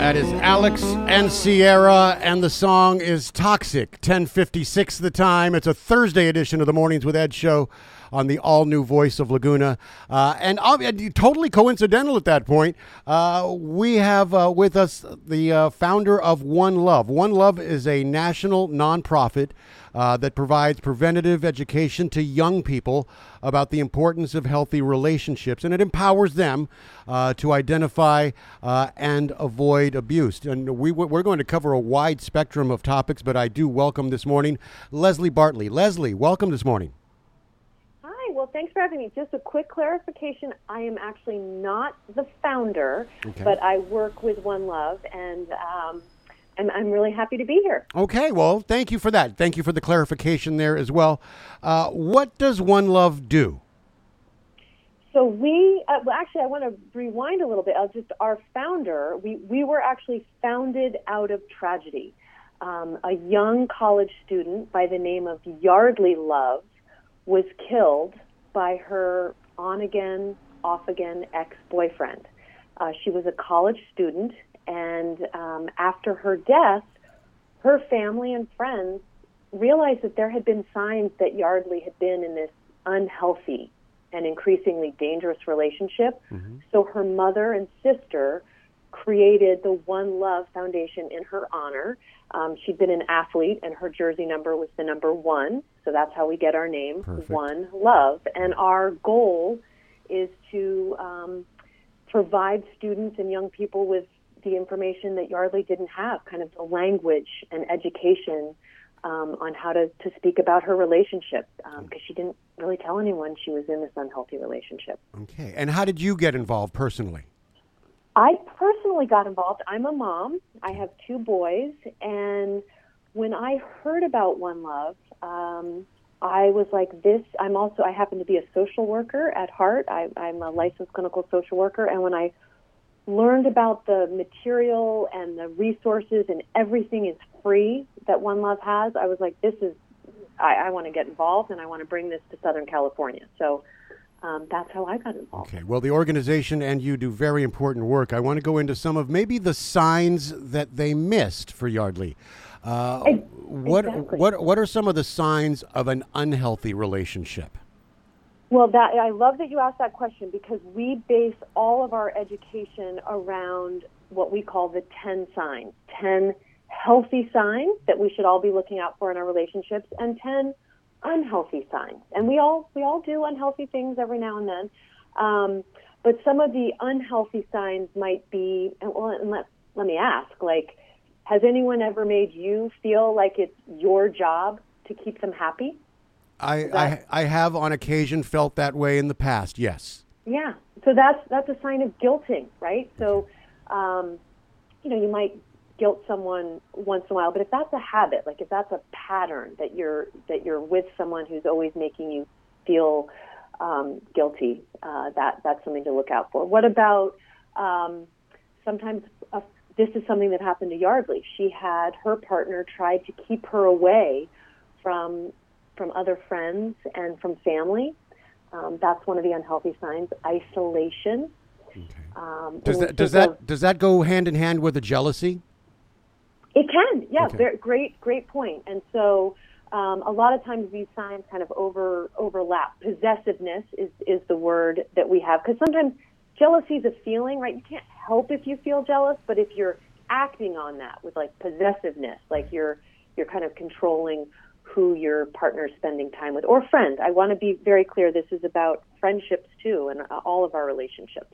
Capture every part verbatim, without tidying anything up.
That is Alex and Sierra, and the song is Toxic. ten fifty-six the time. It's a Thursday edition of the Mornings with Ed show on the all-new Voice of Laguna. Uh, and uh, totally coincidental at that point, uh, we have uh, with us the uh, founder of One Love. One Love is a national nonprofit uh, that provides preventative education to young people about the importance of healthy relationships, and it empowers them uh, to identify uh, and avoid abuse. And we, we're going to cover a wide spectrum of topics, but I do welcome this morning Leslie Bartley. Leslie, welcome this morning. Hi, well, thanks for having me. Just a quick clarification. I am actually not the founder, okay. but I work with One Love, and um, I'm, I'm really happy to be here. Okay, well, thank you for that. Thank you for the clarification there as well. Uh, what does One Love do? So we, uh, well, actually, I want to rewind a little bit. I'll just, our founder, we, we were actually founded out of tragedy. Um, a young college student by the name of Yardley Love was killed by her on-again, off-again ex-boyfriend. Uh, she was a college student, and um, after her death, her family and friends realized that there had been signs that Yardley had been in this unhealthy and increasingly dangerous relationship. Mm-hmm. So her mother and sister created the One Love Foundation in her honor. Um, she'd been an athlete, and her jersey number was the number one. So that's how we get our name, Perfect. One Love. And our goal is to um, provide students and young people with the information that Yardley didn't have, kind of the language and education um, on how to, to speak about her relationship, because um, she didn't really tell anyone she was in this unhealthy relationship. Okay. And how did you get involved personally? I personally got involved. I'm a mom. I have two boys. And when I heard about One Love, um, I was like this. I'm also, I happen to be a social worker at heart. I, I'm a licensed clinical social worker. And when I learned about the material and the resources and everything is free that One Love has, I was like, this is, I, I want to get involved, and I want to bring this to Southern California. So um, that's how I got involved. Okay. Well, the organization and you do very important work. I want to go into some of maybe the signs that they missed for Yardley. Uh, I, what exactly. what what are some of the signs of an unhealthy relationship? Well, that I love that you asked that question, because we base all of our education around what we call the ten signs, ten healthy signs that we should all be looking out for in our relationships, and ten unhealthy signs. And we all we all do unhealthy things every now and then. Um, but some of the unhealthy signs might be, and, well, and let, let me ask, like, has anyone ever made you feel like it's your job to keep them happy? I, I I have on occasion felt that way in the past, yes. Yeah, so that's that's a sign of guilting, right? So, um, you know, you might guilt someone once in a while, but if that's a habit, like if that's a pattern that you're that you're with someone who's always making you feel um, guilty, uh, that that's something to look out for. What about um, sometimes a, this is something that happened to Yardley. She had her partner tried to keep her away from from other friends and from family. Um, that's one of the unhealthy signs. Isolation. Okay. Um, does that does that of, does that go hand in hand with the jealousy? It can, yeah. Okay. Very, great, great point. And so, um, a lot of times these signs kind of over overlap. Possessiveness is is the word that we have, because sometimes jealousy is a feeling, right? You can't help if you feel jealous, but if you're acting on that with like possessiveness, like you're you're kind of controlling who your partner is spending time with, or friend. I want to be very clear. This is about friendships too, and all of our relationships.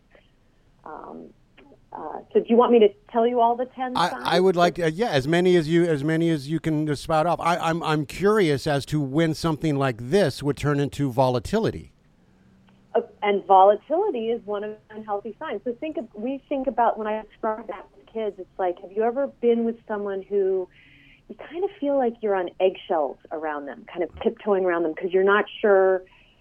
Um, uh, so, do you want me to tell you all the ten signs? I, I would like, to, uh, yeah, as many as you as many as you can just spout off. I, I'm I'm curious as to when something like this would turn into volatility. Uh, and volatility is one of the unhealthy signs. So, think of, we think about when I describe that with kids. It's like, have you ever been with someone who you kind of feel like you're on eggshells around them, kind of tiptoeing around them, because you're not sure,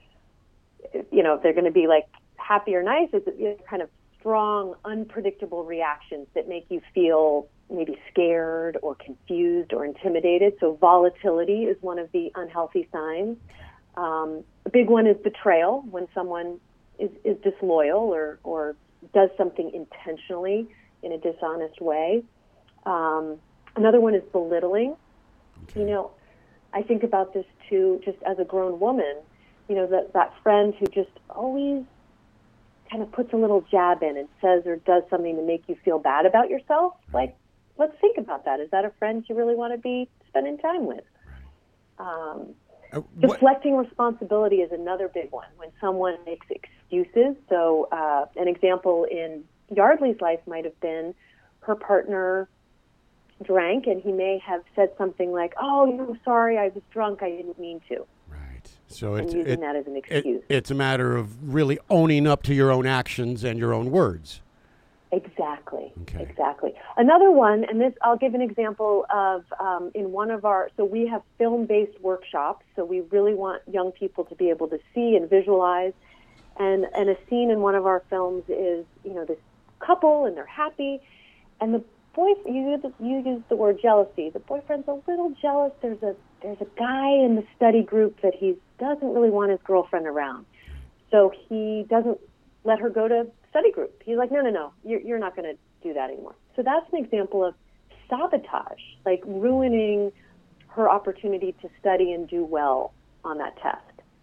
you know, if they're going to be like happy or nice. It's you know, kind of strong, unpredictable reactions that make you feel maybe scared or confused or intimidated. So volatility is one of the unhealthy signs. Um, a big one is betrayal, when someone is, is disloyal or, or does something intentionally in a dishonest way. Um, another one is belittling. Okay. You know, I think about this too, just as a grown woman, you know, that, that friend who just always kind of puts a little jab in and says or does something to make you feel bad about yourself. Right. Like, let's think about that. Is that a friend you really want to be spending time with? Right. Um, uh, deflecting responsibility is another big one when someone makes excuses. So uh, an example in Yardley's life might have been her partner drank, and he may have said something like, "Oh, I'm sorry, I was drunk. I didn't mean to." Right. So and it, using it, that as an excuse. It, it's a matter of really owning up to your own actions and your own words. Exactly. Okay. Exactly. Another one, and this I'll give an example of um, in one of our. So we have film-based workshops. So we really want young people to be able to see and visualize. And and a scene in one of our films is, you know, this couple and they're happy, and the boy, you use, you use the word jealousy. The boyfriend's a little jealous. There's a there's a guy in the study group that he doesn't really want his girlfriend around, so he doesn't let her go to study group. He's like, no, no, no, you're you're not going to do that anymore. So that's an example of sabotage, like ruining her opportunity to study and do well on that test.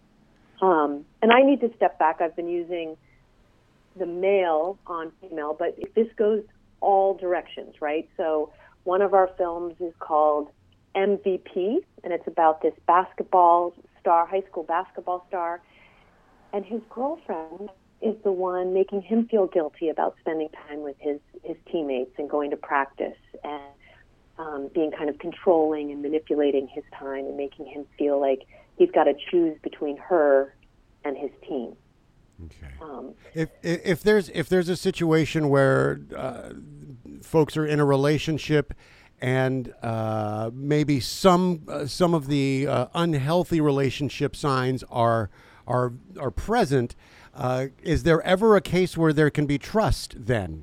Um, and I need to step back. I've been using the male on female, but this goes all directions, right? So one of our films is called M V P, and it's about this basketball star, high school basketball star, and his girlfriend is the one making him feel guilty about spending time with his, his teammates and going to practice and um, being kind of controlling and manipulating his time and making him feel like he's got to choose between her and his team. Okay. Um, if, if if there's if there's a situation where uh, folks are in a relationship and uh, maybe some uh, some of the uh, unhealthy relationship signs are are are present, uh, is there ever a case where there can be trust then?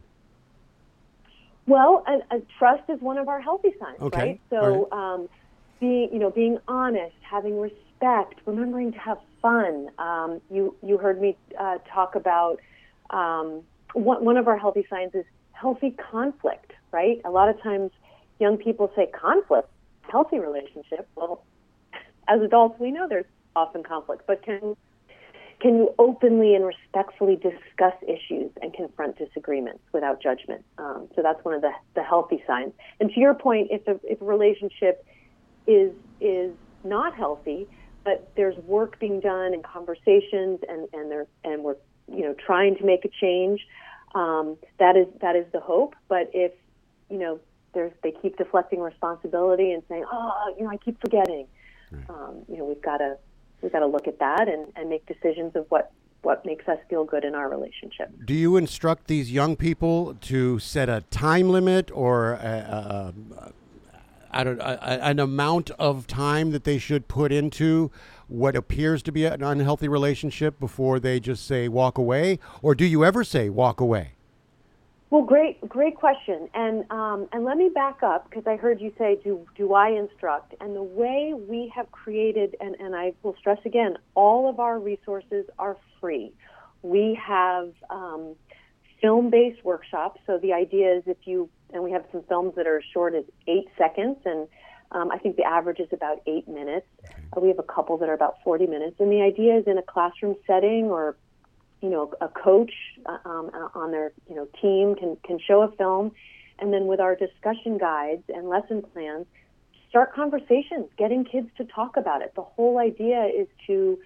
Well, and, and trust is one of our healthy signs, okay. right? So, right. Um, being you know being honest, having respect, remembering to have fun. Um, you you heard me uh, talk about um, one, one of our healthy signs is healthy conflict, right? A lot of times young people say conflict, healthy relationship. Well, as adults, we know there's often conflict, but can can you openly and respectfully discuss issues and confront disagreements without judgment? Um, so that's one of the, the healthy signs. And to your point, if a, if a relationship is is not healthy, but there's work being done and conversations, and and there and we're you know trying to make a change. Um, that is that is the hope. But if you know there's they keep deflecting responsibility and saying, oh, you know, I keep forgetting. Right. Um, you know, we've got to we've got to look at that and, and make decisions of what what makes us feel good in our relationship. Do you instruct these young people to set a time limit or a, a, a I don't, a, an amount of time that they should put into what appears to be an unhealthy relationship before they just say walk away? Or do you ever say walk away? Well, great, great question. And um, and let me back up because I heard you say, do do I instruct? And the way we have created, and, and I will stress again, all of our resources are free. We have um, film-based workshops. So the idea is if you, and we have some films that are as short as eight seconds, and um, I think the average is about eight minutes. Uh, we have a couple that are about forty minutes. And the idea is in a classroom setting or, you know, a coach uh, um, on their, you know, team can, can show a film. And then with our discussion guides and lesson plans, start conversations, getting kids to talk about it. The whole idea is to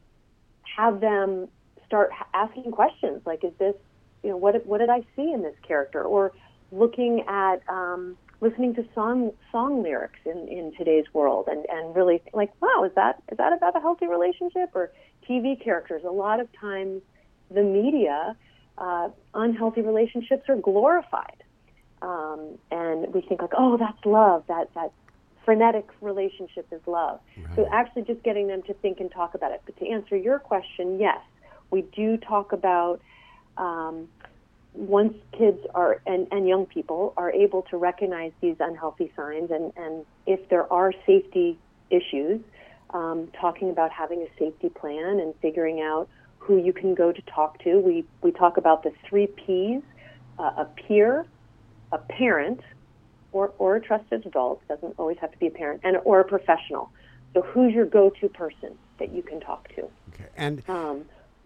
have them start asking questions like, is this, you know, what what did I see in this character? Or looking at, um, listening to song song lyrics in, in today's world and, and really like, wow, is that is that about a healthy relationship? Or T V characters. A lot of times the media, uh, unhealthy relationships are glorified. Um, and we think like, oh, that's love. That, that frenetic relationship is love. Right. So actually just getting them to think and talk about it. But to answer your question, yes, we do talk about um, once kids are and, and young people are able to recognize these unhealthy signs, and, and if there are safety issues, um, talking about having a safety plan and figuring out who you can go to talk to. We we talk about the three P's, uh, a peer, a parent or, or a trusted adult, doesn't always have to be a parent, and or a professional. So who's your go-to person that you can talk to? Okay. And Um,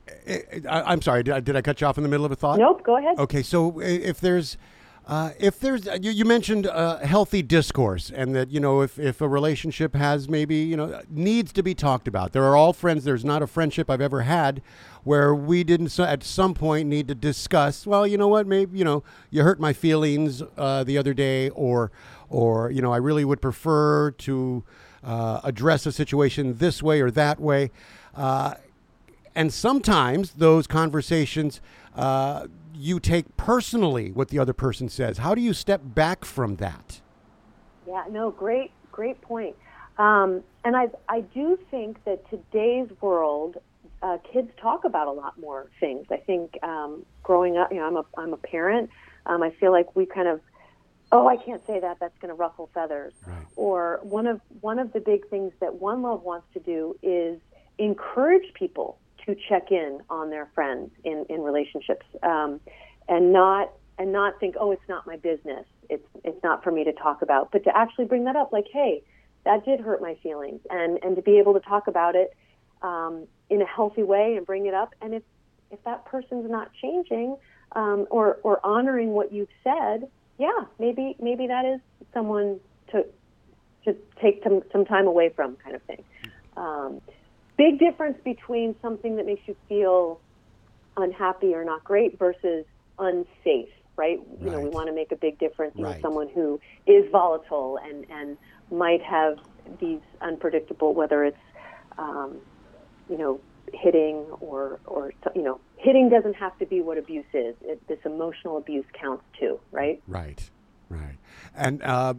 I, I'm sorry, did I, did I cut you off in the middle of a thought? nope, go ahead. Okay, so if there's, uh, if there's, you, you mentioned uh, healthy discourse, and that, you know, if, if a relationship has maybe, you know, needs to be talked about. There are all friends. There's not a friendship I've ever had where we didn't so- at some point need to discuss, well, you know what, maybe, you know, you hurt my feelings uh, the other day, or, or, you know, I really would prefer to uh, address a situation this way or that way. Uh, and sometimes those conversations, uh, you take personally what the other person says. How do you step back from that? Yeah, no, great, great point. Um, and I, I do think that today's world, uh, kids talk about a lot more things. I think um, growing up, you know, I'm a, I'm a parent. Um, I feel like we kind of, oh, I can't say that. That's going to ruffle feathers. Right. Or one of one of the big things that One Love wants to do is encourage people to check in on their friends in, in relationships, um, and not and not think, oh, it's not my business. It's it's not for me to talk about, but to actually bring that up, like, hey, that did hurt my feelings, and, and to be able to talk about it um, in a healthy way and bring it up. And if if that person's not changing um, or or honoring what you've said, yeah, maybe maybe that is someone to to take some, some time away from, kind of thing. Um, Big difference between something that makes you feel unhappy or not great versus unsafe, right? You know, Right. we want to make a big difference in Right. someone who is volatile and, and might have these unpredictable, whether it's, um, you know, hitting or, or, you know, hitting doesn't have to be what abuse is. It, this emotional abuse counts too, right? Right, right. And uh,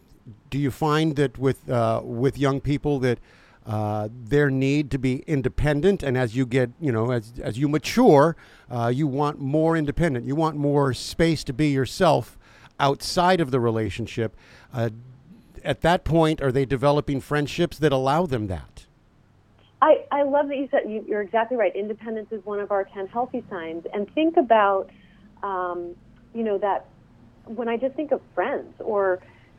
do you find that with uh, with young people that uh, their need to be independent, and as you get, you know, as as you mature, uh, you want more independent. You want more space to be yourself outside of the relationship. Uh, at that point, are they developing friendships that allow them that? I, I love that you said, you, you're exactly right. Independence is one of our ten healthy signs. And think about, um, you know, that when I just think of friends, or,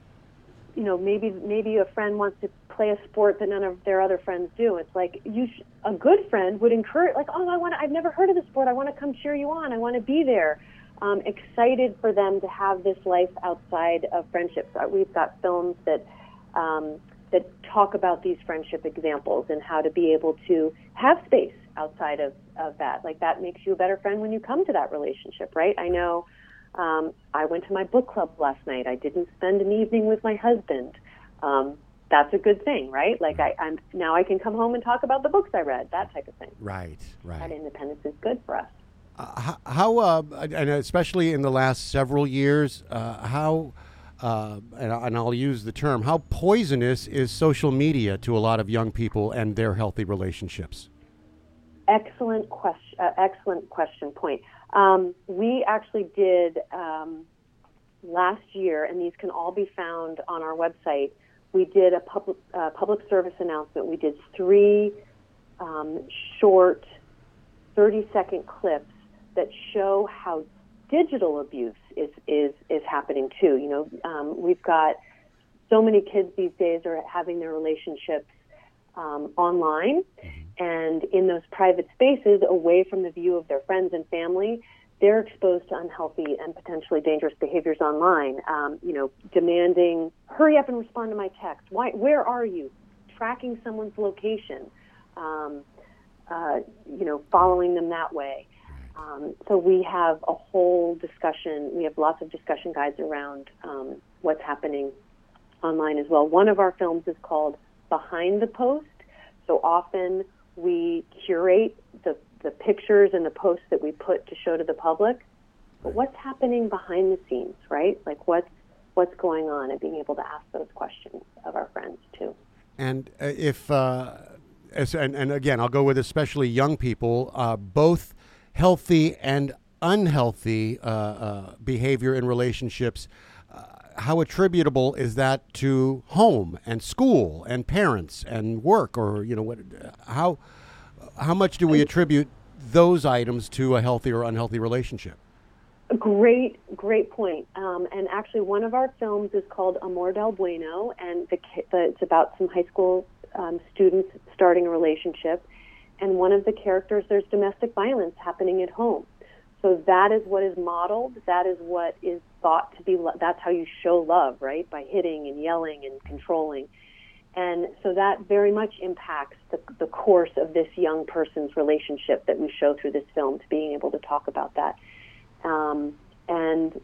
you know, maybe maybe a friend wants to play a sport that none of their other friends do. It's like, you sh- a good friend would encourage, like, oh, I want I've never heard of this sport. I want to come cheer you on. I want to be there. Um, excited for them to have this life outside of friendships. Uh, We've got films that um, that talk about these friendship examples and how to be able to have space outside of, of that. Like, that makes you a better friend when you come to that relationship, right? I know um, I went to my book club last night. I didn't spend an evening with my husband. Um, that's a good thing, right? Like, I, I'm now I can come home and talk about the books I read, that type of thing. Right, right. That independence is good for us. Uh, how, how uh, and especially in the last several years, uh, how, uh, and, and I'll use the term, how poisonous is social media to a lot of young people and their healthy relationships? Excellent question. Uh, excellent question. Point. Um, we actually did um, last year, and these can all be found on our website. We did a public uh, public service announcement. We did three um, short, thirty-second clips that show how digital abuse is is is happening too. You know, um, we've got so many kids these days are having their relationships um, online, and in those private spaces, away from the view of their friends and family, they're exposed to unhealthy and potentially dangerous behaviors online. Um, you know, demanding, hurry up and respond to my text. Why? Where are you? Tracking someone's location. Um, uh, you know, following them that way. Um, so we have a whole discussion. We have lots of discussion guides around um, what's happening online as well. One of our films is called Behind the Post. So often we curate the, the pictures and the posts that we put to show to the public. But what's happening behind the scenes, right? Like, what's, what's going on, and being able to ask those questions of our friends too. And uh, if, uh, as, and, and again, I'll go with especially young people, uh, both healthy and unhealthy uh, uh, behavior in relationships, uh, how attributable is that to home and school and parents and work, or, you know, what? How how much do we attribute those items to a healthy or unhealthy relationship? Great, great point. Um, and actually, one of our films is called Amor del Bueno, and the, the, it's about some high school um, students starting a relationship. And one of the characters, there's domestic violence happening at home. So that is what is modeled. That is what is thought to be. Lo- that's how you show love, right? By hitting and yelling and controlling. And so that very much impacts the, the course of this young person's relationship that we show through this film, to being able to talk about that. Um, and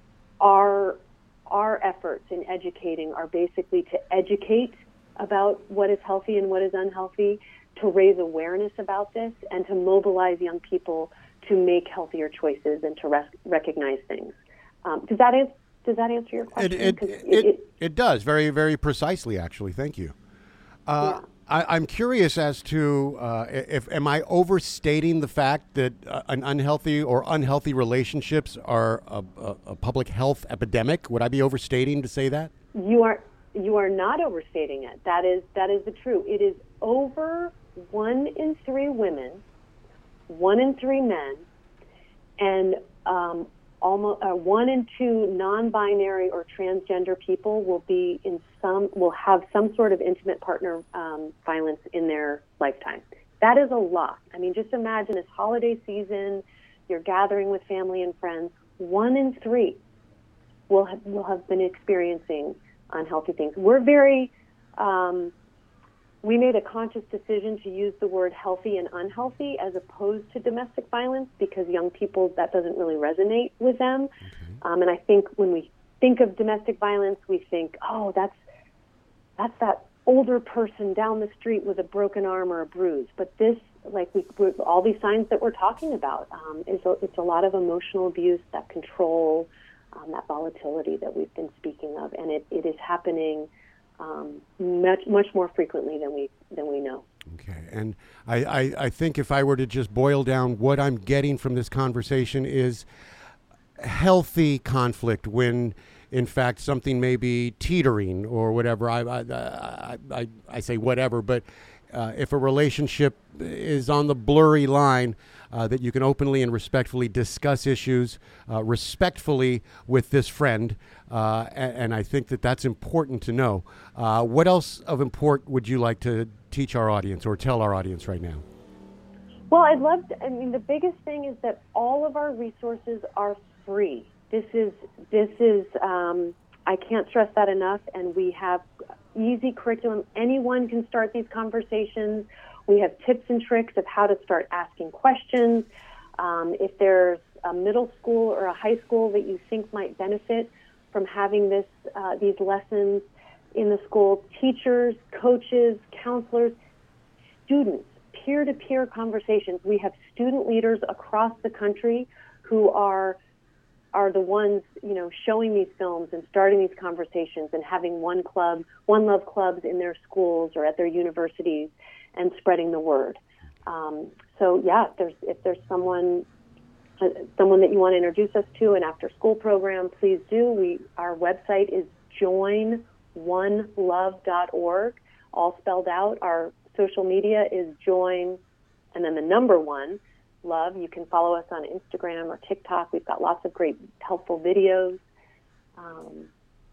our our efforts in educating are basically to educate about what is healthy and what is unhealthy, to raise awareness about this, and to mobilize young people to make healthier choices and to res- recognize things. Um, does that answer? Does that answer your question? It it, it, it, it, it does very, very precisely, actually. Thank you. Uh, yeah. I, I'm curious as to uh, if am I overstating the fact that uh, an unhealthy or unhealthy relationships are a, a, a public health epidemic? Would I be overstating to say that? You are you are not overstating it. That is that is the truth. It is over one in three women, one in three men, and um, almost uh, one in two non-binary or transgender people will be in some will have some sort of intimate partner um, violence in their lifetime. That is a lot. I mean, just imagine this holiday season, you're gathering with family and friends. One in three will have, will have been experiencing unhealthy things. We're very um, we made a conscious decision to use the word healthy and unhealthy as opposed to domestic violence, because young people, that doesn't really resonate with them. Okay. Um, and I think when we think of domestic violence, we think, oh, that's that's that older person down the street with a broken arm or a bruise. But this, like we, we're, all these signs that we're talking about, um, is a, it's a lot of emotional abuse, that control, um, that volatility that we've been speaking of, and it, it is happening Um, much much more frequently than we than we know. Okay, and I, I, I think if I were to just boil down what I'm getting from this conversation is healthy conflict when, in fact, something may be teetering or whatever. I I I, I, I say whatever, but uh, if a relationship is on the blurry line, uh, that you can openly and respectfully discuss issues uh, respectfully with this friend. Uh, and, and I think that that's important to know. Uh, what else of import would you like to teach our audience or tell our audience right now? Well, I'd love to, I mean, the biggest thing is that all of our resources are free. This is, this is, um, I can't stress that enough, and we have easy curriculum. Anyone can start these conversations. We have tips and tricks of how to start asking questions. Um, if there's a middle school or a high school that you think might benefit from having this, uh, these lessons in the school, teachers, coaches, counselors, students, peer-to-peer conversations. We have student leaders across the country who are are the ones, you know, showing these films and starting these conversations and having one club, one love clubs in their schools or at their universities and spreading the word. Um, so yeah, if there's if there's someone uh, someone that you want to introduce us to, an after-school program, please do. We our website is join one love dot org, all spelled out. Our social media is join, and then the number one, love. You can follow us on Instagram or TikTok. We've got lots of great, helpful videos. Um,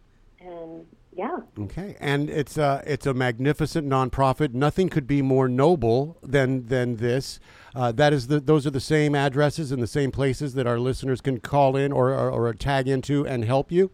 and yeah. Okay, and it's a it's a magnificent nonprofit. Nothing could be more noble than than this. Uh, that is the those are the same addresses and the same places that our listeners can call in or or, or tag into and help you.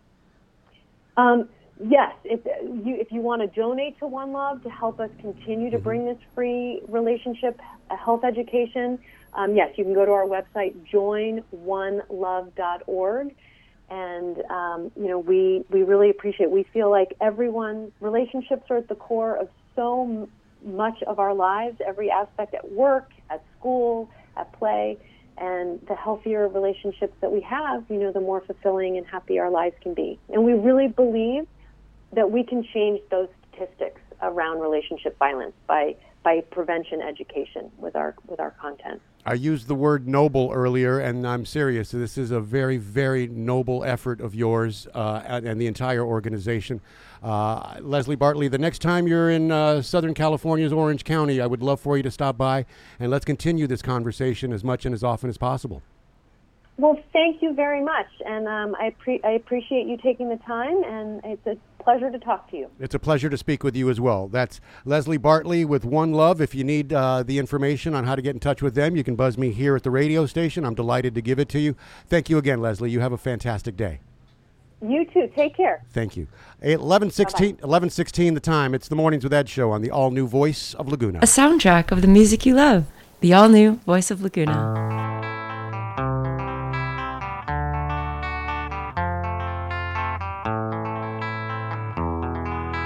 Um, yes, if you if you want to donate to One Love to help us continue to mm-hmm. bring this free relationship uh, health education, um, yes, you can go to our website join one love dot org. And, um, you know, we, we really appreciate, we feel like everyone, relationships are at the core of so m- much of our lives, every aspect at work, at school, at play, and the healthier relationships that we have, you know, the more fulfilling and happy our lives can be. And we really believe that we can change those statistics around relationship violence by, by prevention education with our, with our content. I used the word noble earlier, and I'm serious. This is a very, very noble effort of yours uh, and, and the entire organization. Uh, Leslie Bartley, the next time you're in uh, Southern California's Orange County, I would love for you to stop by, and let's continue this conversation as much and as often as possible. Well, thank you very much, and um, I, pre- I appreciate you taking the time, and it's a pleasure to talk to you. It's a pleasure to speak with you as well. That's Leslie Bartley with One Love. If you need uh, the information on how to get in touch with them, you can buzz me here at the radio station. I'm delighted to give it to you. Thank you again, Leslie. You have a fantastic day. You too. Take care. Thank you. eleven sixteen, eleven sixteen the time. It's the Mornings with Ed show on the all-new Voice of Laguna. A soundtrack of the music you love. The all-new Voice of Laguna.